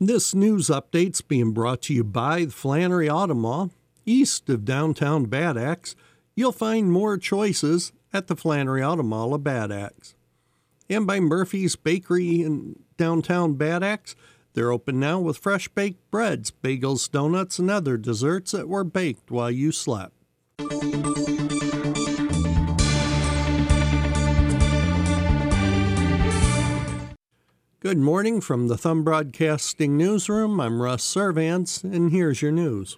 This news update's being brought to you by the Flannery Auto Mall. East of downtown Bad Axe, you'll find more choices at the Flannery Auto Mall of Bad Axe. And by Murphy's Bakery in downtown Bad Axe, they're open now with fresh baked breads, bagels, donuts, and other desserts that were baked while you slept. Good morning from the Thumb Broadcasting Newsroom. I'm Russ Servants, and here's your news.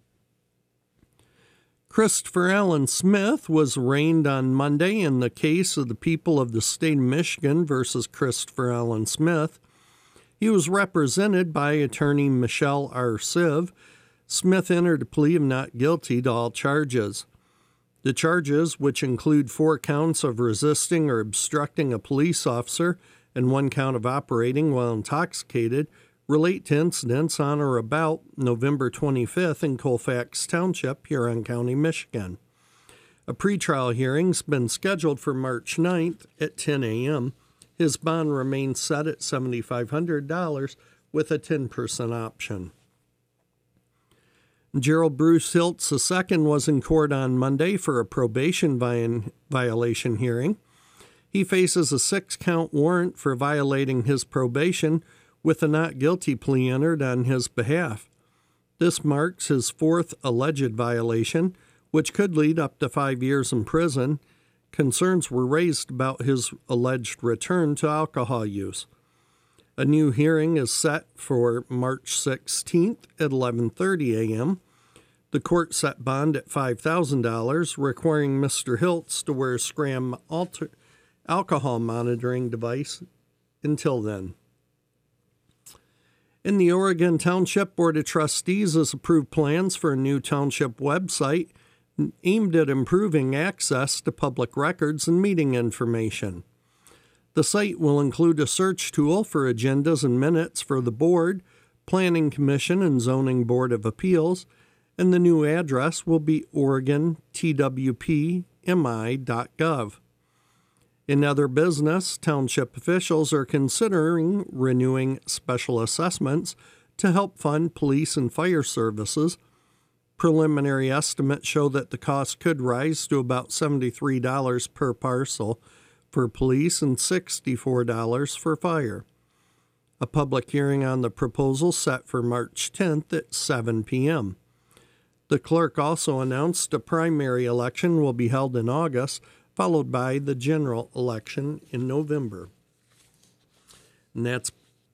Christopher Allen Smith was arraigned on Monday in the case of the people of the state of Michigan versus Christopher Allen Smith. He was represented by attorney Michelle R. Siv. Smith entered a plea of not guilty to all charges. The charges, which include 4 counts of resisting or obstructing a police officer and 1 count of operating while intoxicated, relate to incidents on or about November 25th in Colfax Township, Huron County, Michigan. A pretrial hearing's been scheduled for March 9th at 10 a.m. His bond remains set at $7,500 with a 10% option. Gerald Bruce Hiltz II was in court on Monday for a probation violation hearing. He faces a 6-count warrant for violating his probation with a not guilty plea entered on his behalf. This marks his 4th alleged violation, which could lead up to 5 years in prison. Concerns were raised about his alleged return to alcohol use. A new hearing is set for March 16th at 11:30 a.m. The court set bond at $5,000, requiring Mr. Hiltz to wear a Scram alcohol monitoring device until then. In the Oregon Township Board of Trustees has approved plans for a new township website aimed at improving access to public records and meeting information. The site will include a search tool for agendas and minutes for the board, Planning Commission, and Zoning Board of Appeals, and the new address will be OregonTWPMI.gov. In other business, township officials are considering renewing special assessments to help fund police and fire services. Preliminary estimates show that the cost could rise to about $73 per parcel for police and $64 for fire. A public hearing on the proposal set for March 10th at 7 p.m. The clerk also announced a primary election will be held in August, followed by the general election in November. And that's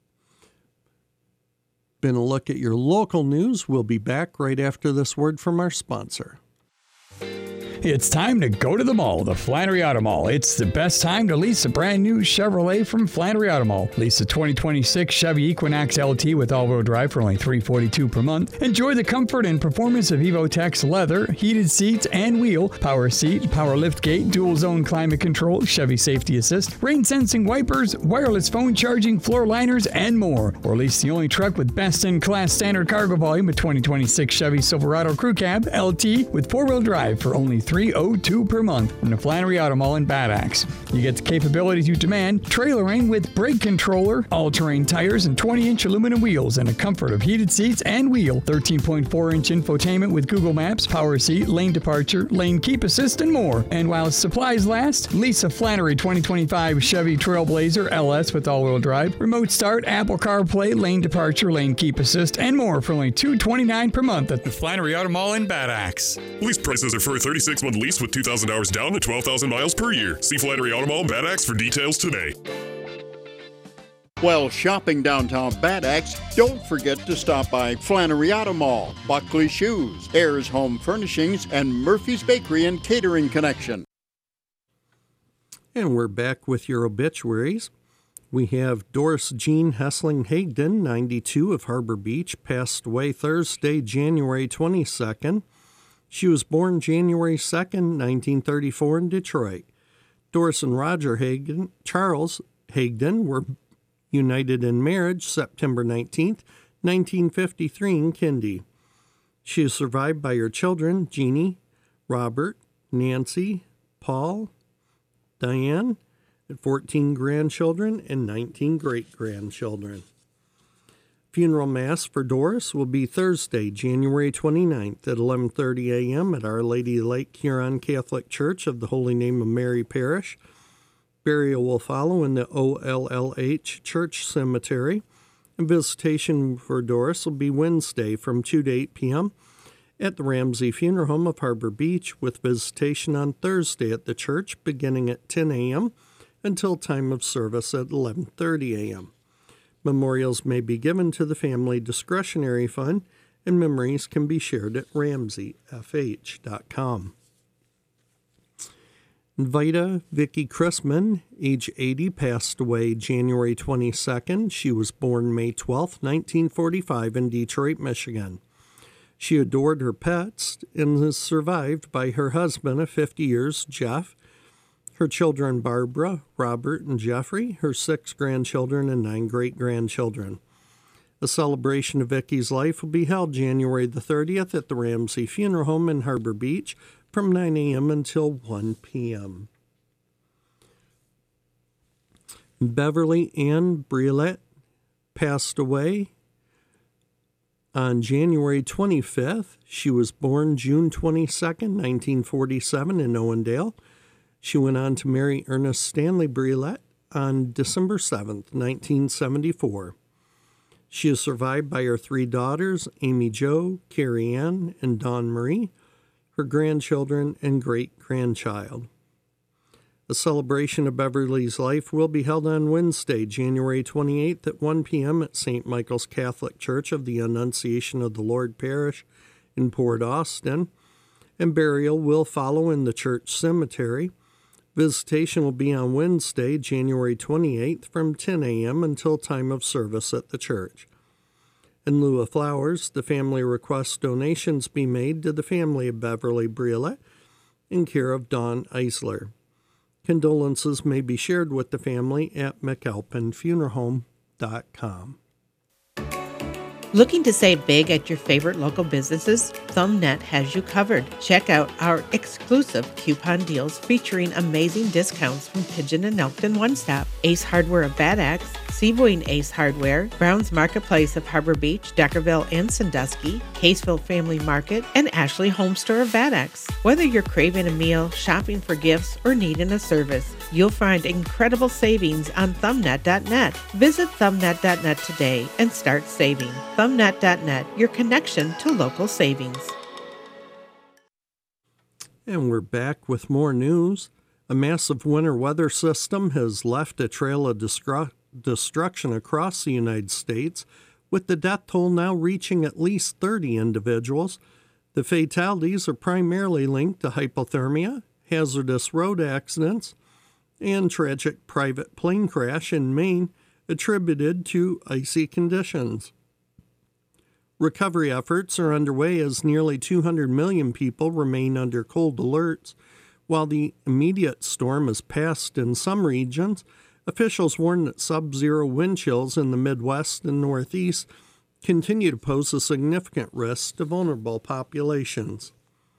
been a look at your local news. We'll be back right after this word from our sponsor. It's time to go to the mall, the Flannery Auto Mall. It's the best time to lease a brand new Chevrolet from Flannery Auto Mall. Lease a 2026 Chevy Equinox LT with all-wheel drive for only $342 per month. Enjoy the comfort and performance of Evotex leather, heated seats and wheel, power seat, power lift gate, dual zone climate control, Chevy safety assist, rain sensing wipers, wireless phone charging, floor liners, and more. Or lease the only truck with best-in-class standard cargo volume, a 2026 Chevy Silverado Crew Cab LT with four-wheel drive for only $302 per month from the Flannery Auto Mall in Bad Axe. You get the capability to demand trailering with brake controller, all-terrain tires, and 20-inch aluminum wheels, and the comfort of heated seats and wheel. 13.4-inch infotainment with Google Maps, power seat, lane departure, lane keep assist, and more. And while supplies last, lease a Flannery 2025 Chevy Trailblazer LS with all-wheel drive, remote start, Apple CarPlay, lane departure, lane keep assist, and more for only $229 per month at the Flannery Auto Mall in Bad Axe. Lease prices are for a 36-month lease with 2,000 hours down and 12,000 miles per year. See Flannery Auto Mall in Bad Axe for details today. While shopping downtown Bad Axe, don't forget to stop by Flannery Auto Mall, Buckley Shoes, Ayers Home Furnishings, and Murphy's Bakery and Catering Connection. And we're back with your obituaries. We have Doris Jean Hessling Hagden, 92, of Harbor Beach, passed away Thursday, January 22nd. She was born January 2nd, 1934 in Detroit. Doris and Roger Hagden, Charles Hagden, were united in marriage September 19th, 1953 in Kindy. She is survived by her children, Jeannie, Robert, Nancy, Paul, Diane, and 14 grandchildren and 19 great-grandchildren. Funeral Mass for Doris will be Thursday, January 29th at 11:30 a.m. at Our Lady Lake Huron Catholic Church of the Holy Name of Mary Parish. Burial will follow in the OLLH Church Cemetery. And visitation for Doris will be Wednesday from 2 to 8 p.m. at the Ramsey Funeral Home of Harbor Beach, with visitation on Thursday at the church beginning at 10 a.m. until time of service at 11:30 a.m. Memorials may be given to the Family Discretionary Fund, and memories can be shared at ramseyfh.com. Vida Vicky Chrisman, age 80, passed away January 22nd. She was born May 12, 1945 in Detroit, Michigan. She adored her pets and is survived by her husband of 50 years, Jeff, her children Barbara, Robert, and Jeffrey, her 6 grandchildren, and 9 great-grandchildren. A celebration of Vicky's life will be held January the 30th at the Ramsey Funeral Home in Harbor Beach from 9 a.m. until 1 p.m. Beverly Ann Briolette passed away on January 25th. She was born June 22nd, 1947 in Owendale. She went on to marry Ernest Stanley Briolette on December 7th, 1974. She is survived by her 3 daughters, Amy Jo, Carrie Ann, and Dawn Marie, her grandchildren, and great-grandchild. A celebration of Beverly's life will be held on Wednesday, January 28th at 1 p.m. at St. Michael's Catholic Church of the Annunciation of the Lord Parish in Port Austin, and burial will follow in the church cemetery. Visitation will be on Wednesday, January 28th from 10 a.m. until time of service at the church. In lieu of flowers, the family requests donations be made to the family of Beverly Briolette in care of Dawn Eisler. Condolences may be shared with the family at McAlpinFuneralHome.com. Looking to save big at your favorite local businesses? ThumbNet has you covered. Check out our exclusive coupon deals featuring amazing discounts from Pigeon and Elkton One Stop, Ace Hardware of Bad Axe, Seaboyne Ace Hardware, Brown's Marketplace of Harbor Beach, Deckerville and Sandusky, Caseville Family Market, and Ashley Home Store of Bad Axe. Whether you're craving a meal, shopping for gifts, or needing a service, you'll find incredible savings on thumbnet.net. Visit thumbnet.net today and start saving. Thumbnet.net, your connection to local savings. And we're back with more news. A massive winter weather system has left a trail of destruction across the United States, with the death toll now reaching at least 30 individuals. The fatalities are primarily linked to hypothermia, hazardous road accidents, and tragic private plane crash in Maine attributed to icy conditions. Recovery efforts are underway as nearly 200 million people remain under cold alerts. While the immediate storm has passed in some regions, officials warn that sub-zero wind chills in the Midwest and Northeast continue to pose a significant risk to vulnerable populations.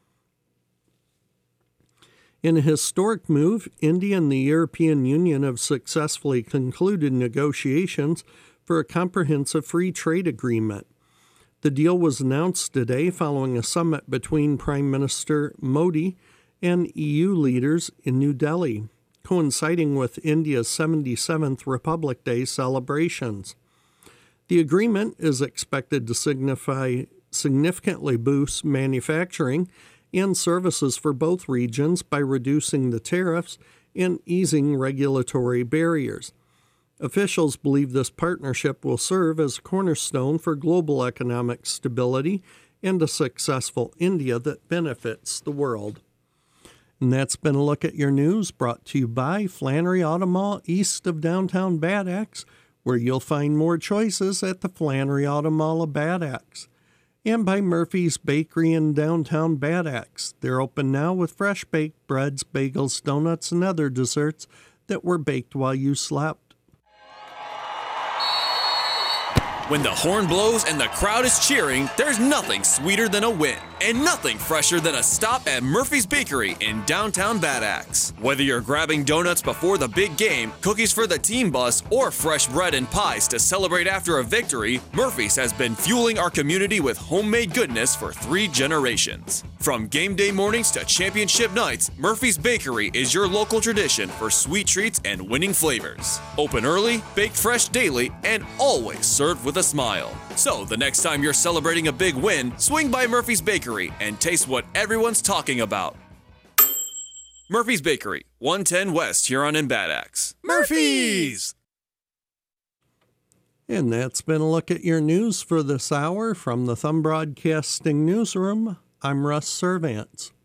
In a historic move, India and the European Union have successfully concluded negotiations for a comprehensive free trade agreement. The deal was announced today following a summit between Prime Minister Modi and EU leaders in New Delhi, coinciding with India's 77th Republic Day celebrations. The agreement is expected to significantly boost manufacturing and services for both regions by reducing the tariffs and easing regulatory barriers. Officials believe this partnership will serve as a cornerstone for global economic stability and a successful India that benefits the world. And that's been a look at your news brought to you by Flannery Auto Mall east of downtown Bad Axe, where you'll find more choices at the Flannery Auto Mall of Bad Axe. And by Murphy's Bakery in downtown Bad Axe. They're open now with fresh baked breads, bagels, donuts, and other desserts that were baked while you slept. When the horn blows and the crowd is cheering, there's nothing sweeter than a win. And nothing fresher than a stop at Murphy's Bakery in downtown Bad Axe. Whether you're grabbing donuts before the big game, cookies for the team bus, or fresh bread and pies to celebrate after a victory, Murphy's has been fueling our community with homemade goodness for 3 generations. From game day mornings to championship nights, Murphy's Bakery is your local tradition for sweet treats and winning flavors. Open early, baked fresh daily, and always served with a smile. So the next time you're celebrating a big win, swing by Murphy's Bakery and taste what everyone's talking about. Murphy's Bakery, 110 West Huron and Bad Axe. Murphy's! And that's been a look at your news for this hour from the Thumb Broadcasting Newsroom. I'm Russ Servants.